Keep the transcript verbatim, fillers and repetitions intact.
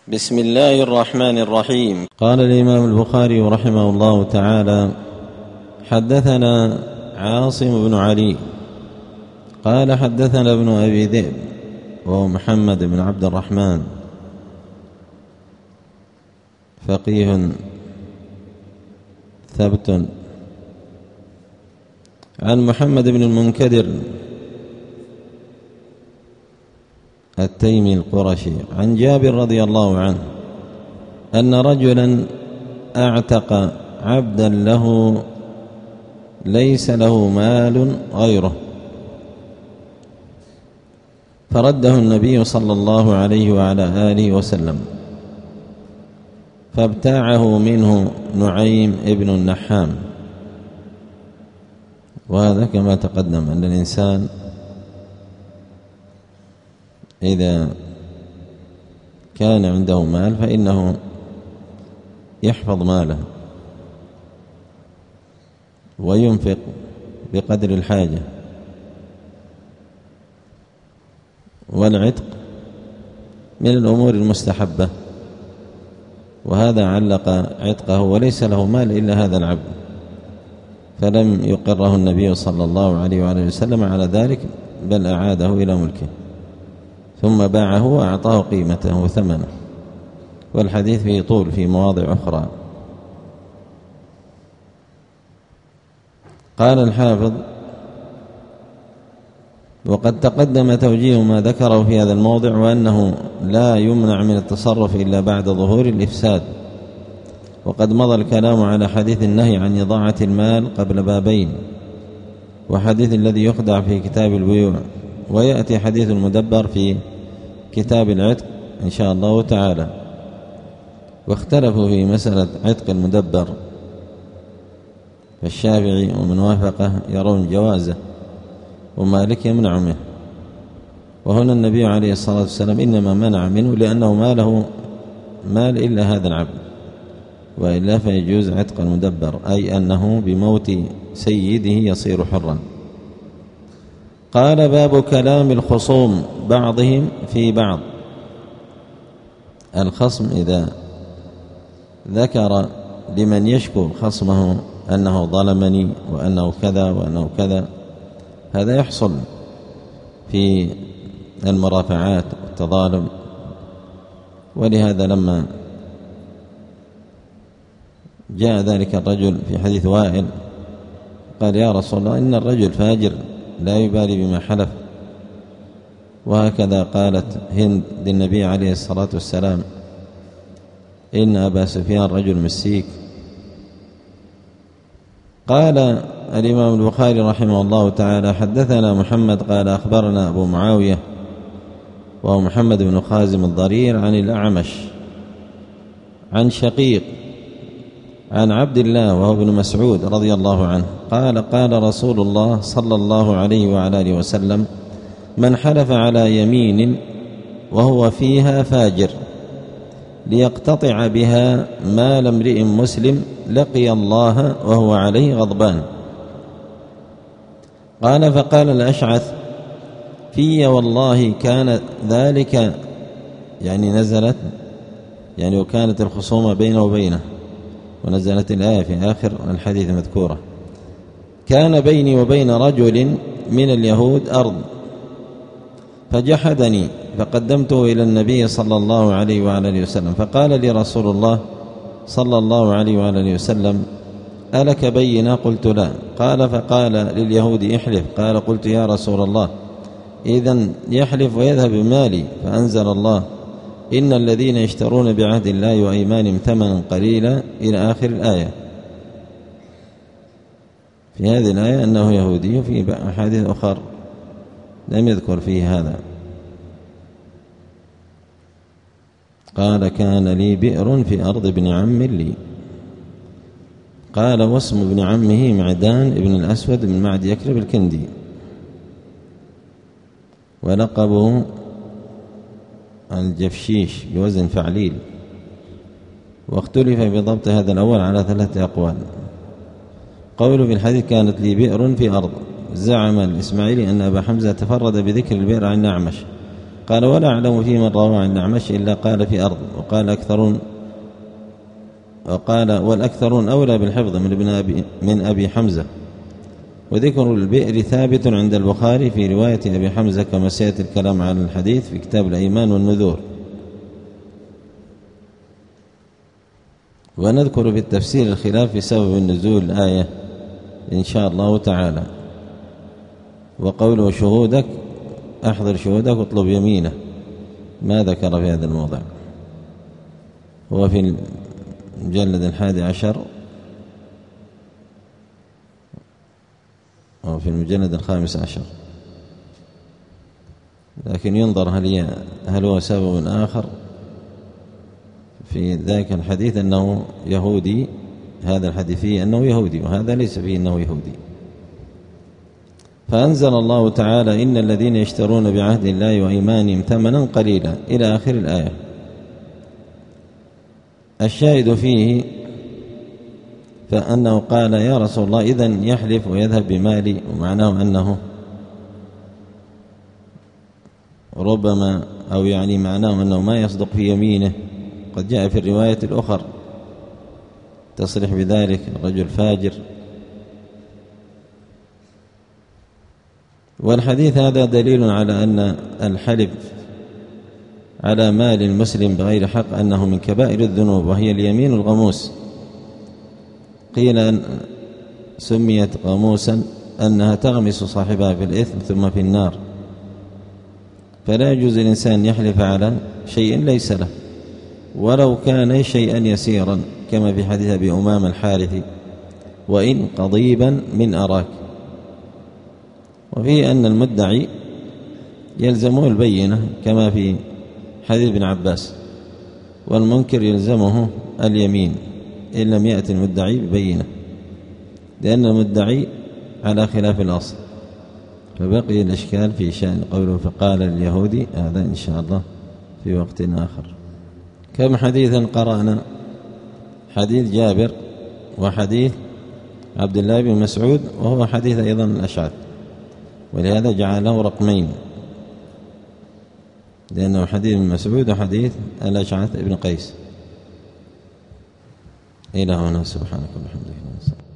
بسم الله الرحمن الرحيم. قال الإمام البخاري رحمه الله تعالى: حدثنا عاصم بن علي قال حدثنا ابن أبي ذئب وهو محمد بن عبد الرحمن فقيه ثبت عن محمد بن المنكدر التيمي القرشي عن جابر رضي الله عنه أن رجلا اعتق عبدا له ليس له مال غيره، فرده النبي صلى الله عليه وعلى آله وسلم، فابتاعه منه نعيم ابن النحام. وهذا كما تقدم أن الإنسان إذا كان عنده مال فإنه يحفظ ماله وينفق بقدر الحاجة، والعتق من الأمور المستحبة، وهذا علق عتقه وليس له مال إلا هذا العبد، فلم يقره النبي صلى الله عليه وآله وسلم على ذلك، بل أعاده إلى ملكه ثم باعه وأعطاه قيمته وثمنه، والحديث فيه طول في مواضع أخرى. قال الحافظ: وقد تقدم توجيه ما ذكره في هذا الموضع، وأنه لا يمنع من التصرف إلا بعد ظهور الإفساد، وقد مضى الكلام على حديث النهي عن إضاعة المال قبل بابين، وحديث الذي يخدع في كتاب البيوع، ويأتي حديث المدبر في كتاب العتق إن شاء الله تعالى. واختلفوا في مسألة عتق المدبر، فالشافعي ومن وافقه يرون جوازه، ومالك يمنع منه. وهنا النبي عليه الصلاة والسلام إنما منع منه لأنه ما له مال إلا هذا العبد، وإلا فيجوز عتق المدبر، أي أنه بموت سيده يصير حرا. قال: باب كلام الخصوم بعضهم في بعض. الخصم إذا ذكر لمن يشكو خصمه أنه ظلمني وأنه كذا وأنه كذا، هذا يحصل في المرافعات والتظالم. ولهذا لما جاء ذلك الرجل في حديث وائل قال: يا رسول الله، إن الرجل فاجر لا يبالي بما حلف. وهكذا قالت هند للنبي عليه الصلاة والسلام: إن أبا سفيان رجل مسيك. قال الإمام البخاري رحمه الله تعالى: حدثنا محمد قال أخبرنا أبو معاوية وهو محمد بن خازم الضرير عن الأعمش عن شقيق عن عبد الله وهو ابن مسعود رضي الله عنه قال: قال رسول الله صلى الله عليه وعلى آله وسلم: من حلف على يمين وهو فيها فاجر ليقتطع بها مال امرئ مسلم لقي الله وهو عليه غضبان. قال: فقال الأشعث: في والله كان ذلك، يعني نزلت يعني وكانت الخصومة بينه وبينه، ونزلت الآية في آخر الحديث مذكورة: كان بيني وبين رجل من اليهود أرض فجحدني فقدمته إلى النبي صلى الله عليه وعلى آله وسلم، فقال لي رسول الله صلى الله عليه وعلى آله وسلم: ألك بينة؟ قلت: لا. قال: فقال لليهود: احلف. قال: قلت: يا رسول الله، إذن يحلف ويذهب بمالي. فأنزل الله: إن الذين يشترون بعهد الله وأيمانهم ثمنا قليلا إلى آخر الآية. في هذه الآية أنه يهودي، وفي أحاديث أخرى لم يذكر فيه هذا. قال: كان لي بئر في أرض ابن عم لي. قال: واسم ابن عمه معدان ابن الأسود بن معد يكرب الكندي، ولقبه الجفشيش بوزن فعليل. واختلف بضبط هذا الأول على ثلاثة أقوال. قوله في الحديث: كانت لي بئر في أرض، زعم الإسماعيلي أن أبا حمزة تفرد بذكر البئر عن أعمش، قال ولا أعلم في من روى عن الأعمش إلا قال في أرض، وقال أكثرون وقال والأكثرون أولى بالحفظ من ابن أبي من أبي حمزة. وذكر البئر ثابت عند البخاري في رواية أبي حمزة كما سيأتي الكلام عن الحديث في كتاب الأيمان والنذور. ونذكر في التفسير الخلاف في سبب النزول الآية إن شاء الله تعالى. وقوله شهودك أحضر شهودك واطلب يمينه ما ذكر في هذا الموضع، هو في المجلد الحادي عشر أو في المجلد الخامس عشر، لكن ينظر هل هل هو سبب آخر في ذاك الحديث أنه يهودي، هذا الحديث فيه أنه يهودي وهذا ليس فيه أنه يهودي. فأنزل الله تعالى إن الذين يشترون بعهد الله وإيمانهم ثمنا قليلا إلى آخر الآية. الشاهد فيه فأنه قال يا رسول الله إذن يحلف ويذهب بمالي، ومعناه أنه ربما أو يعني معناه أنه ما يصدق في يمينه. قد جاء في الرواية الأخرى تصريح بذلك الرجل فاجر. والحديث هذا دليل على أن الحلف على مال المسلم بغير حق أنه من كبائر الذنوب، وهي اليمين الغموس. قيل أن سميت غموسا أنها تغمس صاحبها في الإثم ثم في النار، فلا يجوز الإنسان يحلف على شيء ليس له ولو كان شيئا يسيرا، كما في حديث أبي أمامة الحارثي وإن قضيبا من أراك. وفيه أن المدعي يلزمه البينة كما في حديث ابن عباس، والمنكر يلزمه اليمين إن لم يأتي المدعي ببينة، لأن المدعي على خلاف الأصل. فبقي الإشكال في شأن قوله فقال لليهودي، هذا إن شاء الله في وقت آخر. كم حديثا قرأنا؟ حديث جابر وحديث عبد الله بن مسعود، وهو حديث أيضا الأشعث، ولهذا جعله رقمين، لأنه حديث ابن مسعود وحديث الأشعث ابن قيس. إلى هنا سبحانك وبحمدك.